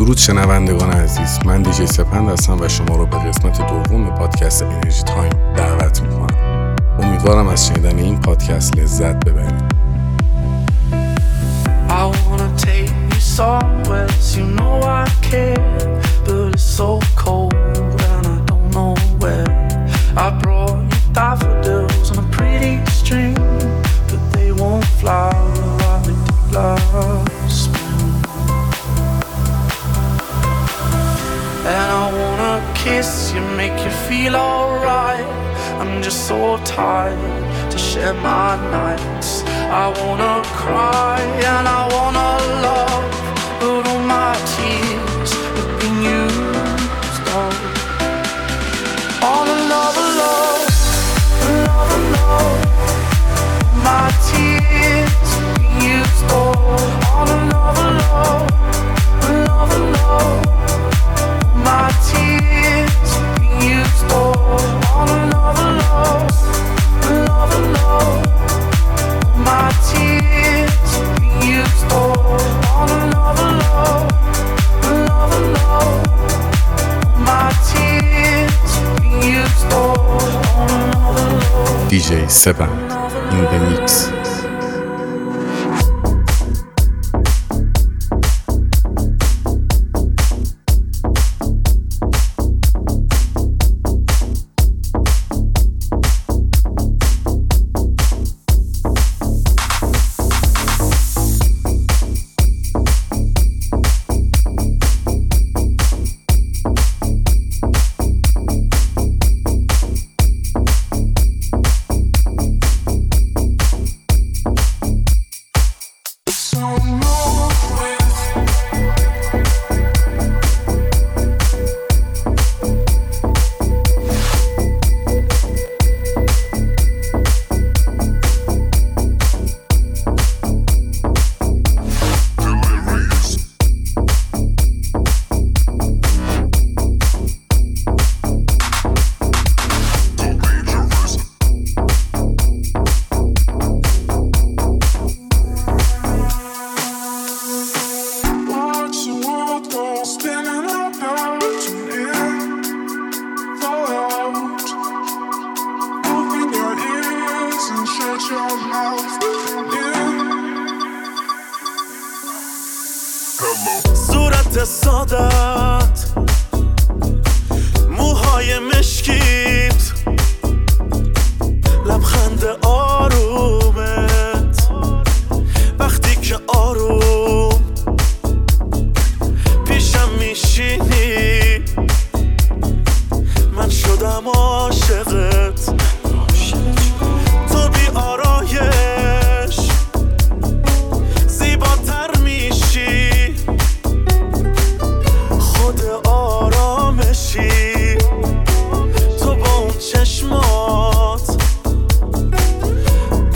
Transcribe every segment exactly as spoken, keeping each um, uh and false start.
درود شنوندگان عزیز، من دیجی سپند هستم و شما رو به قسمت دوم پادکست انرژی تایم دعوت میکنم. امیدوارم از شنیدن این پادکست لذت ببرید. I wanna take you somewhere, you know I care, but it's so cold and I don't know where. I brought you daffodils on a pretty string, but they won't flower like they did last spring. And I wanna kiss you, make you feel alright. I'm just so tired to share my nights. I wanna cry and I wanna love, but all my tears have been used up. All love, love, love, love. My tears have been used up. All love, love, love, love. My tears have been used up. All love, love, love, love. My tears have been used up on another love, another love. My tears have been used up on another love. دیجی سپند in the mix. صورت سادت، موهای مشکیت، لبخند آرومت، وقتی که آروم پیشم میشینی من شدم عاشقت. تو بی آرایش زیباتر میشی، خود آرامشی. تو با اون چشمات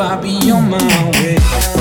I'll be on my way.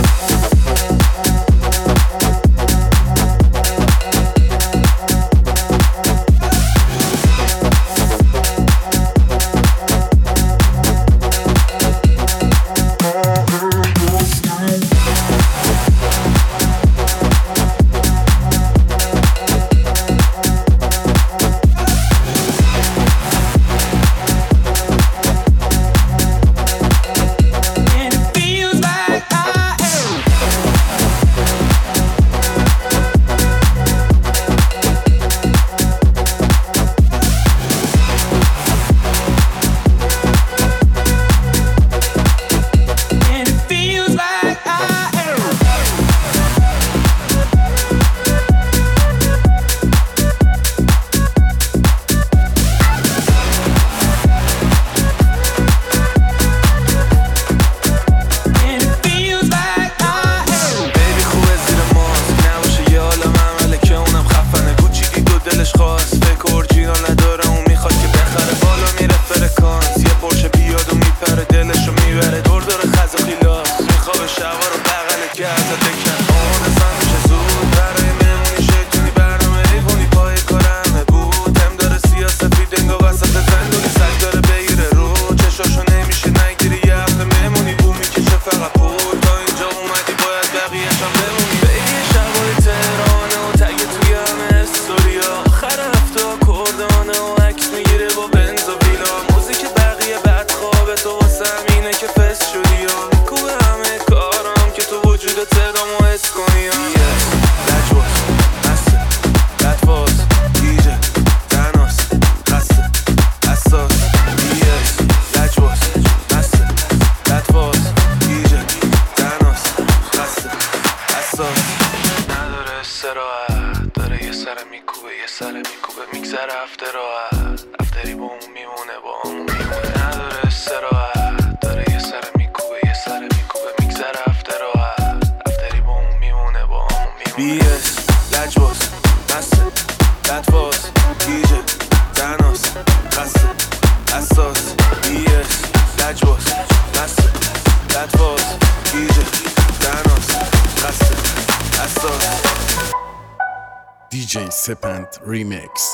دی جی سپند ریمیکس.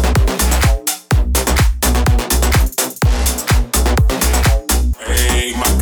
Hey, my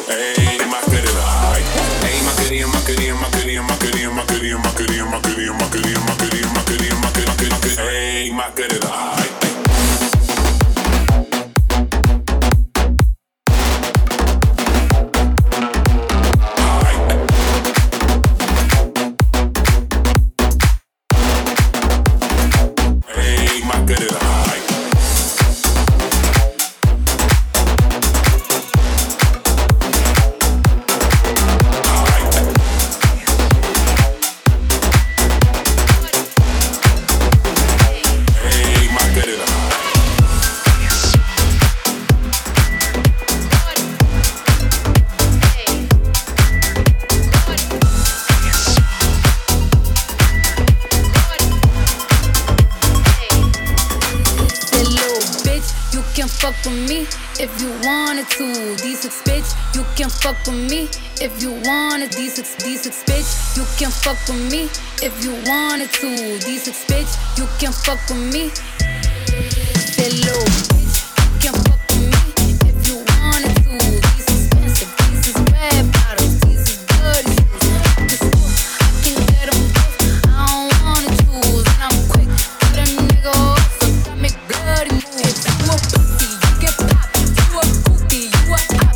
Hey, my goodie, high. Hey, my goodie, my goodie, my goodie, my goodie, my goodie, my goodie, my goodie, my goodie, my goodie, my goodie, my goodie, my goodie. Hey, my goodie, high. Fuck with me if you wanted D six, D six bitch. You can fuck with me if you wanted to. D six bitch, you can fuck with me. Say low bitch, you can fuck with me if you wanted to. These expensive, these is red bottles, these is good shoes. I can get them both, I don't wanna choose. And I'm quick, put a nigga off, so I make bloody moves. You a pussy, you get popped. You a goofy, you a op.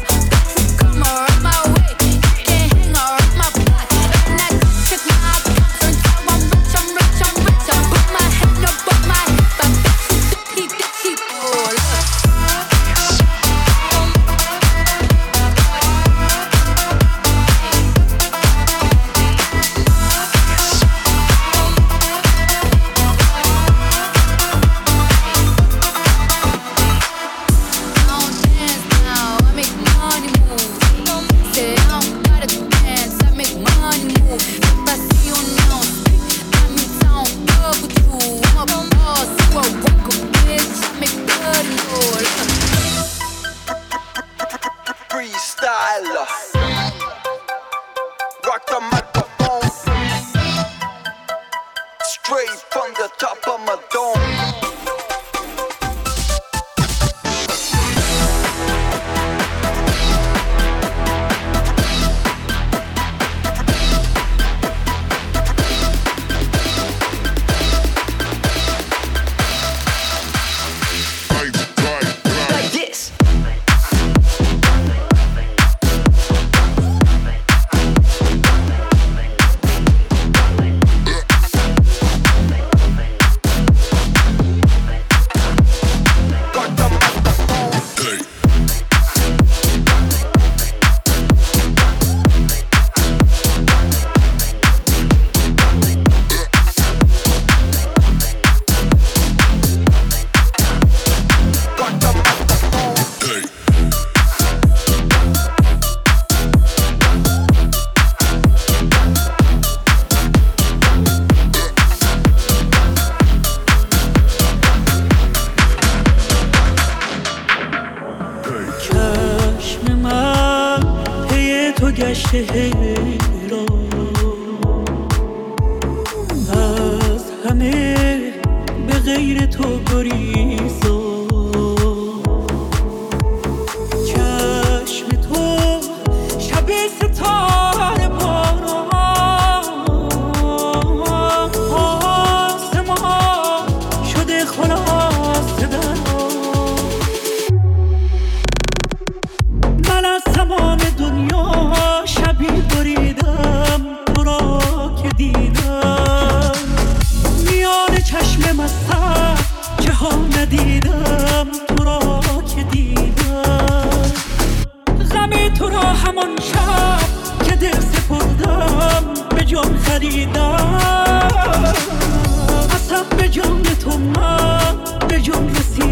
خریدم اصلا به جان تو من به جان رسید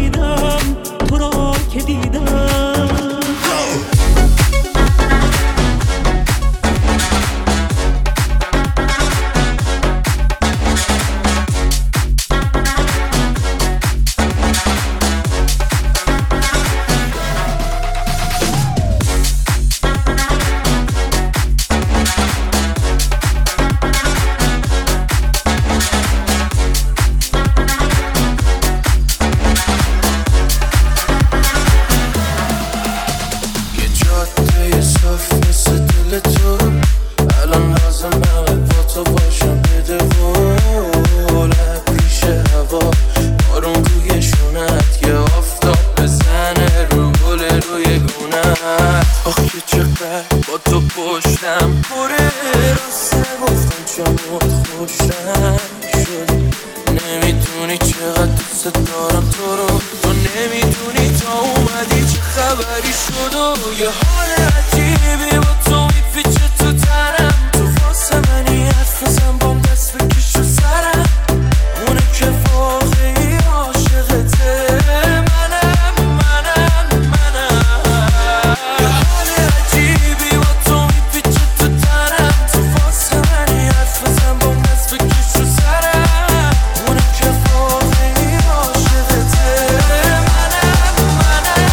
رو تو نمیدونی تا اومدی چه خبری شد و یه حال عجیبی با تو میپیچه تو تنم تو واسه منی حرف بزن بام دست بکش رو سرم اونه که واقعی عاشقته منم منم منم یه حال عجیبی با تو میپیچه تو تنم تو واسه منی حرف بزن بام دست بکش رو سرم اونه که واقعی عاشقته منم منم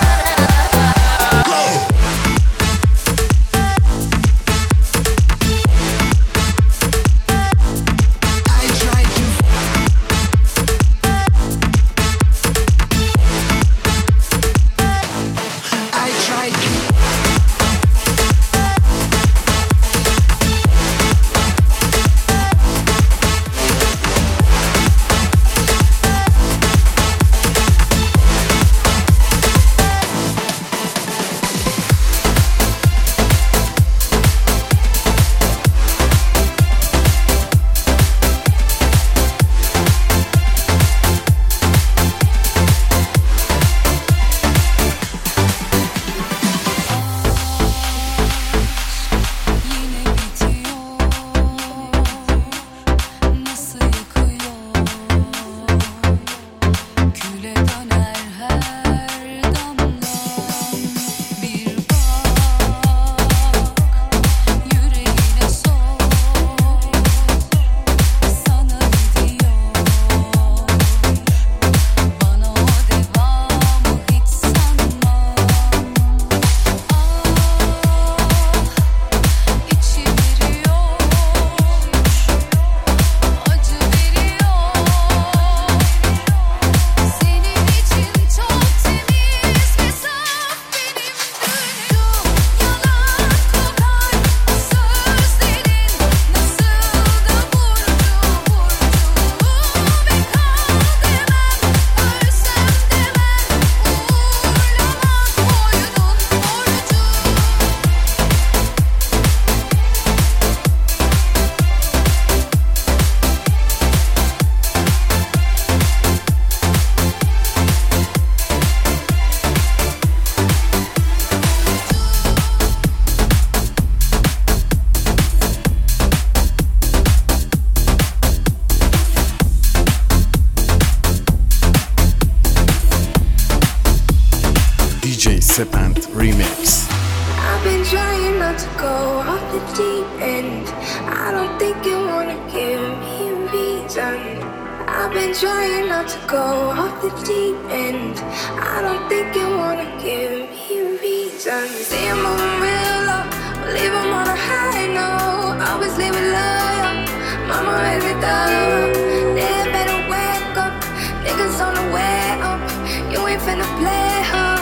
Sepand Remix. I've been trying not to go off the deep end. I don't think you wanna give me a reason. I've been trying not to go off the deep end. I don't think you wanna give me a reason. Say I'm moving real low, but leave 'em on a high note. Always leave it loyal. Mama raised me thorough. They better wake up. Niggas on the way up. You ain't finna play, huh?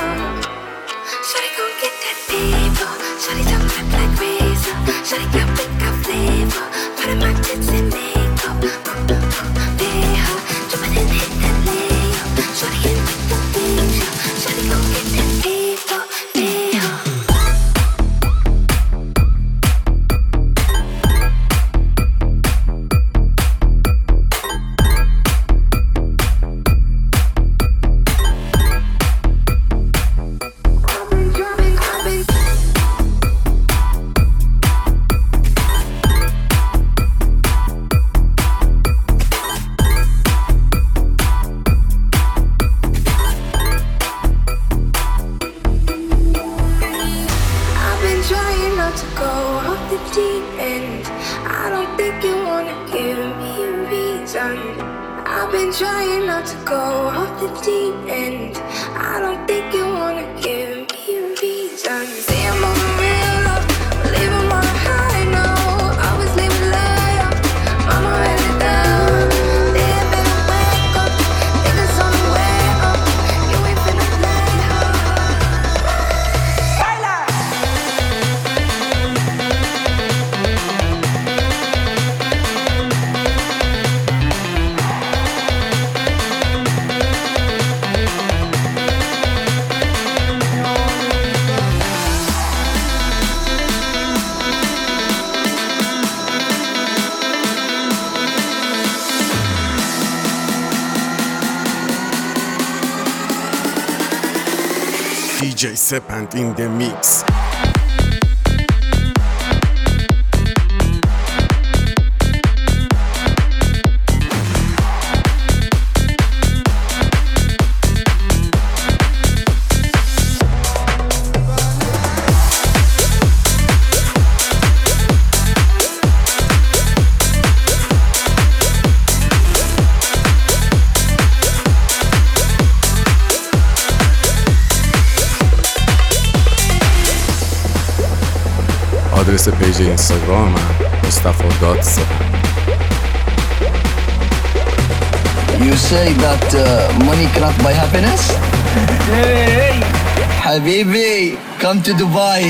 Shawty gon' get that paper. Shawty talk like black razor. Shawty got big, got flavor. Part of my tits and makeup. Uh, uh, uh, pay her. Jump in and hit that layup. Shawty in with the picture. Shawty gon' get that paper. Pay her. I've been trying not to go off the deep end. I don't think you wanna give me a reason. Say I'm moving real low, leave 'em on a high note. Always leave it low. Mama raised it down. They better wake up. Niggas on the way up. You ain't finna play hard. دی جی Sepand in the mix. آدرس پیج اینستاگرام من مصطفی دات سپند. You say that uh, money cannot buy happiness? Hey, Habibi, come to Dubai.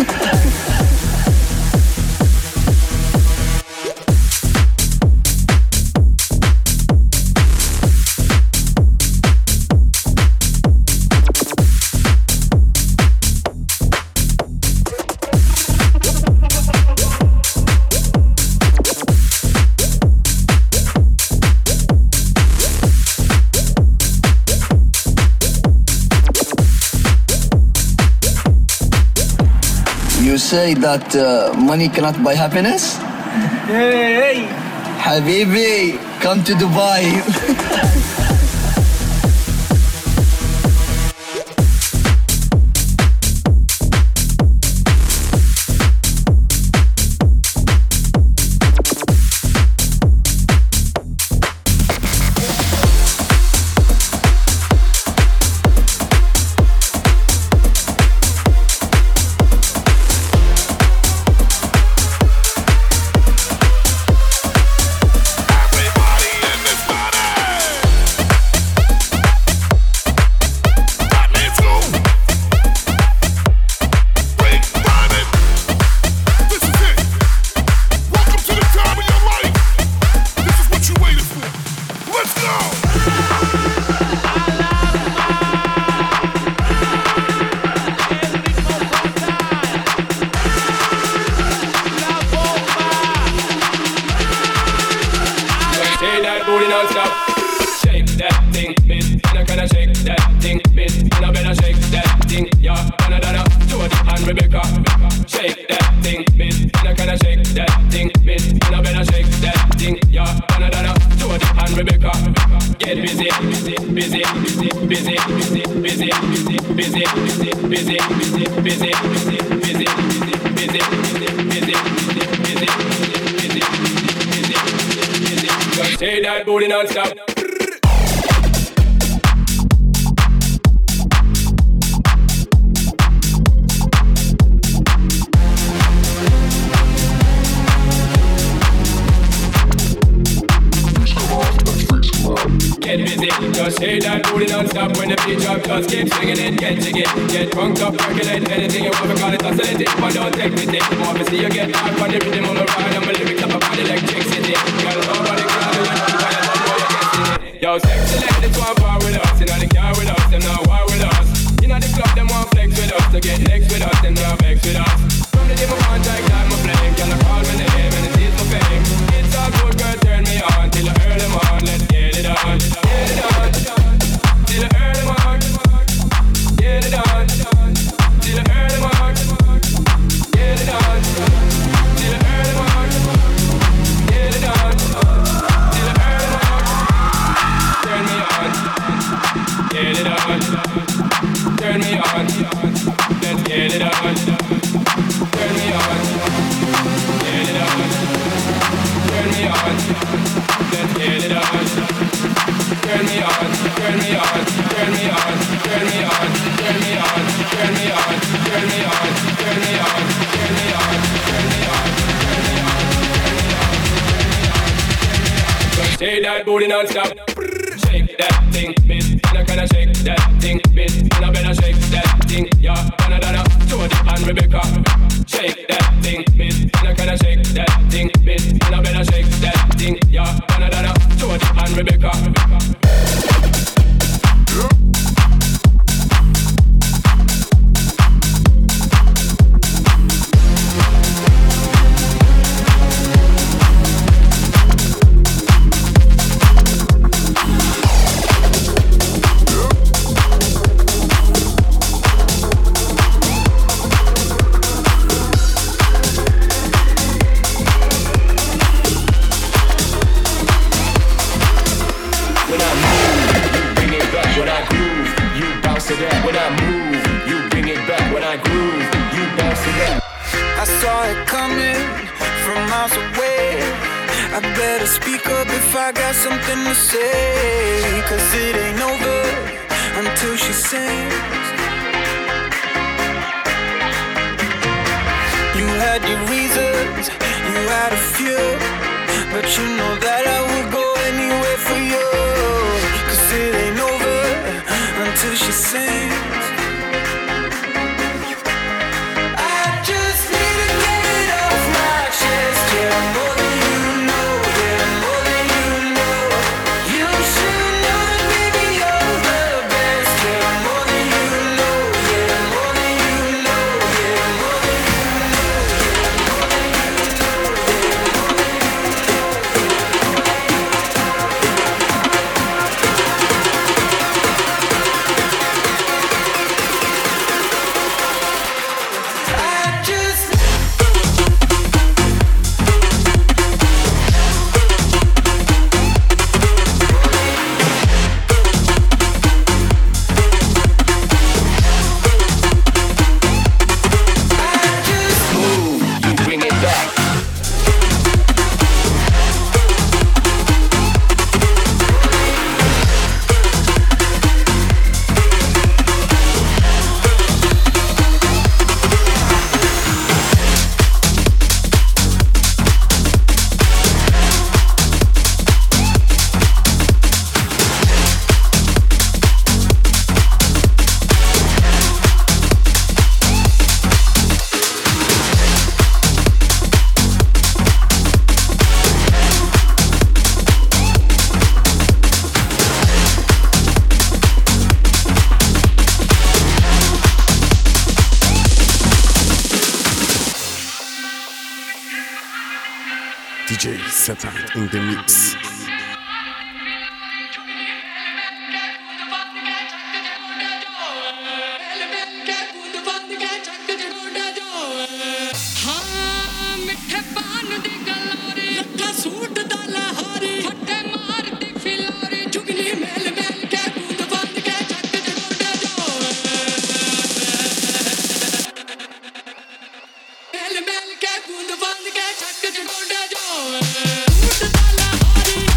You say that uh, money cannot buy happiness? Hey, Habibi, come to Dubai. Say that booty non-stop. Get busy, just say that booty non-stop. When the beat drop, just keep swinging it, get jiggy. Get drunk up, percolate, anything you want to call it, oscillate it. But don't take me, take more, but see you get back on the rhythm on the ride. And my lyrics up about electricity. Girl, nobody can do it, nobody can do it. Yo, sexy ladies want war with us. You know the car with us, them now war with us. You know the club, them want flex with us. To get next with us, them now vex with us. From the day my contact, like my flame. Can I call my name and it is my fame. It's all good, girl, turn me on till I earn them on. Let's get it on, get it on. Till I earn them on. Get it on, till I earn them on. Get it on, till I earn them on. Get it on, till I earn them on. Turn me on, get it on. Turn me on, let's get it on. Turn me on, get it on. Turn me on, let's get it on. Turn me on, turn me on, turn me on, turn me on, turn me on, turn me on, turn me on, turn me on, turn me on, turn me on, turn me on, turn me on. Say that booty non-stop. Shake that thing, miss. Now can I shake that thing, miss? Now better shake that thing, yeah. Donna, Donna, Jody and Rebecca. Shake that thing, miss. Now can I shake that thing, miss? Now better shake that thing, yeah. Donna, Donna, Jody and Rebecca. better speak up if I got something to say. Cause it ain't over until she sings. You had your reasons, you had a few, but you know that I would go anywhere for you. Cause it ain't over until she sings. D J Sepan in the mix. Mel mel ke bund band ke chak chak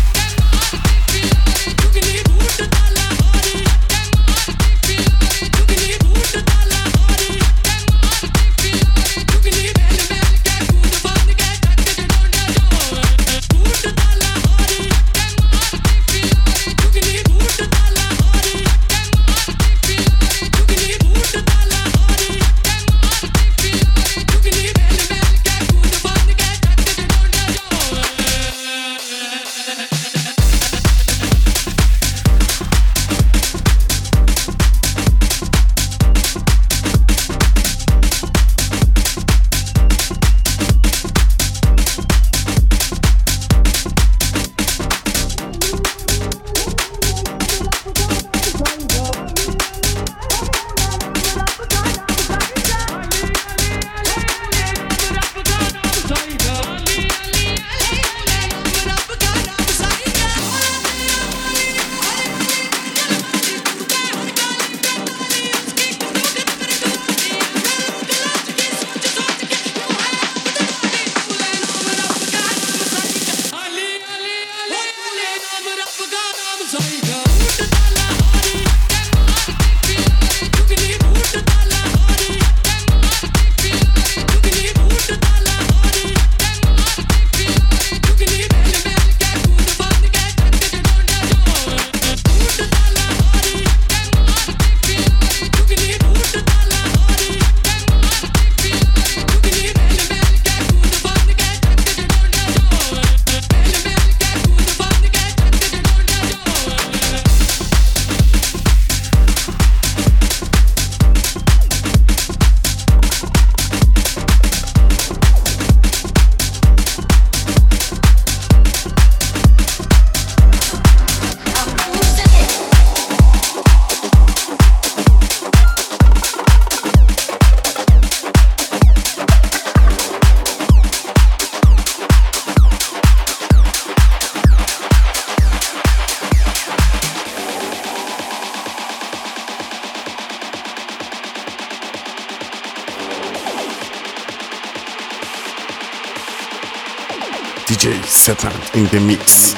J Sepan in the mix.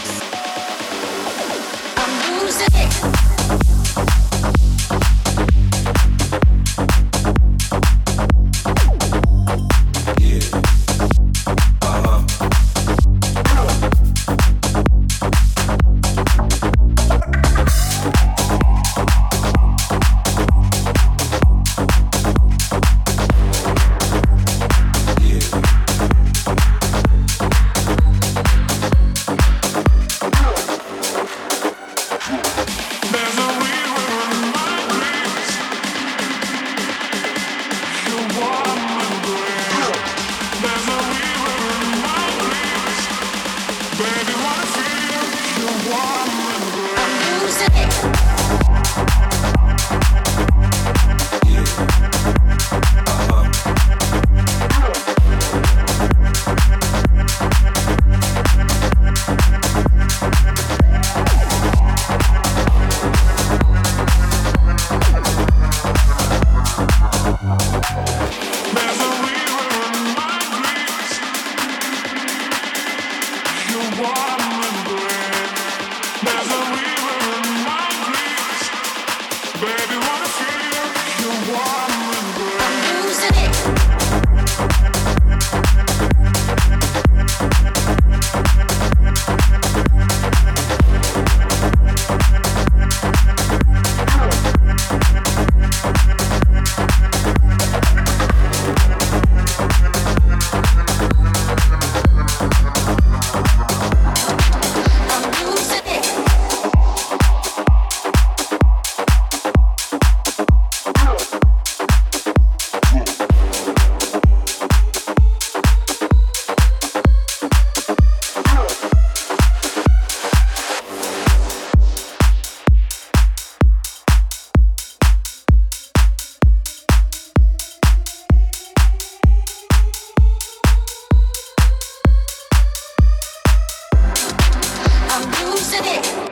I'm losing it.